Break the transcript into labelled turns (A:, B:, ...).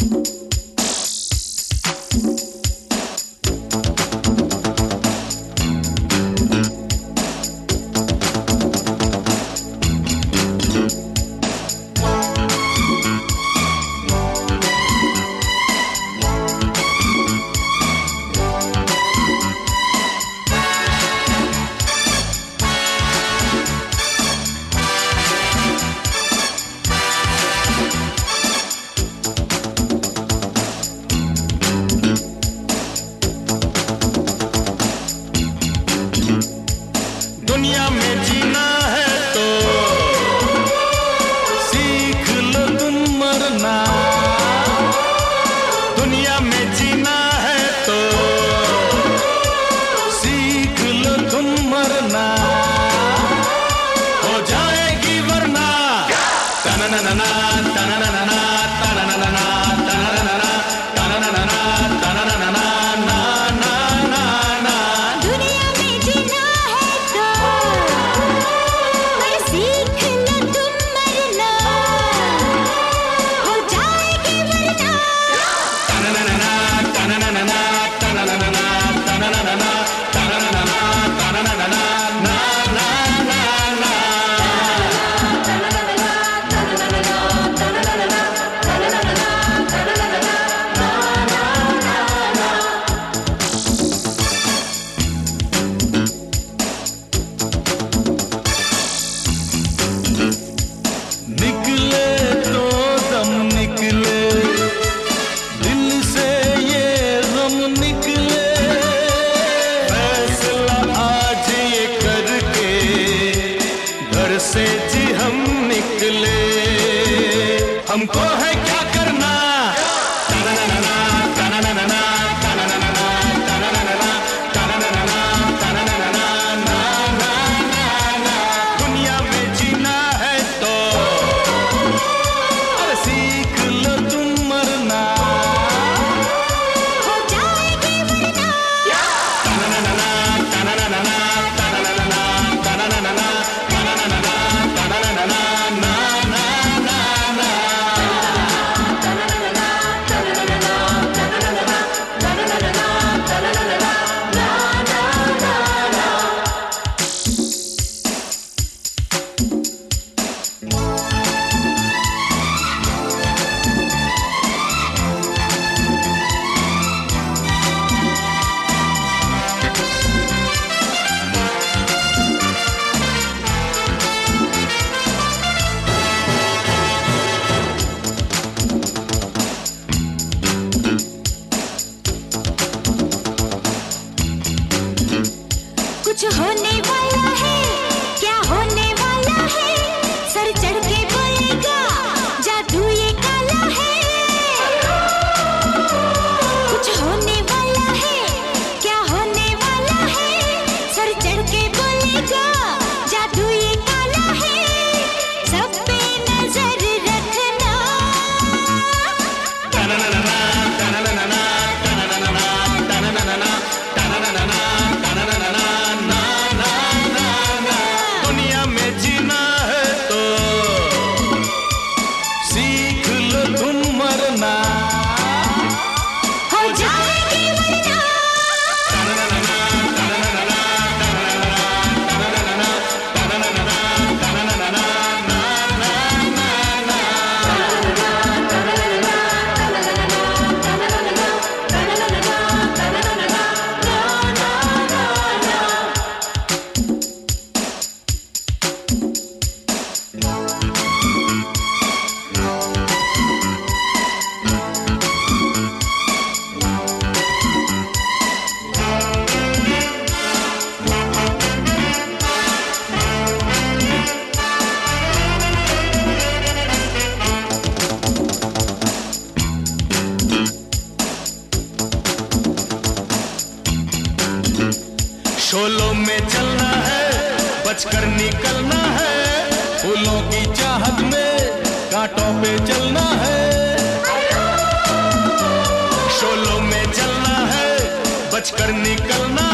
A: दुनिया में जीना है तो सीख लो तुम मरना। दुनिया में जीना है तो सीख लो तुम मरना। हो जाएगी वरना तनननना तनननना तनननना तनननना तनननना तनननना ना ना ना ना।
B: दुनिया में जीना है तो पर सीख लो तुम मरना। हो जाएगी वरना
A: तनननना तनननना तनननना तनननना तनननना तनननना ना ना ना ना। निकले तो दम निकले दिल से ये गम निकले। फैसला आज ये करके घर से जी हम निकले। हमको है क्या करना तनननना तनननना तनननना तनननना तनननना तनननना ना ना ना ना। दुनिया में जीना है तो अरे सीख लो तुम मरना।
B: हो जाएगी वरना
A: तनननना तनननना तनननना तनननना तनननना तनननना ना ना ना ना।
B: कुछ होने वाला है, क्या होने वाला है? सर चढ़ के बोलेगा जादू ये काला है। कुछ होने वाला है, क्या होने वाला है? सर चढ़ के बोलेगा जादू ये काला है। सब पे नजर रखना
A: तनननना तनननना तनननना तनननना तनननना तनननना ना ना ना ना। दुनिया में जीना है तो सीख लो तुम मरना।
B: हो जाएगी वरना
A: तनननना तनननना तनननना तनननना तनननना ना ना ना ना। शोलों में चलना है, बचकर निकलना है। फूलों की चाहत में कांटों पे चलना है। शोलों में चलना है, बचकर निकलना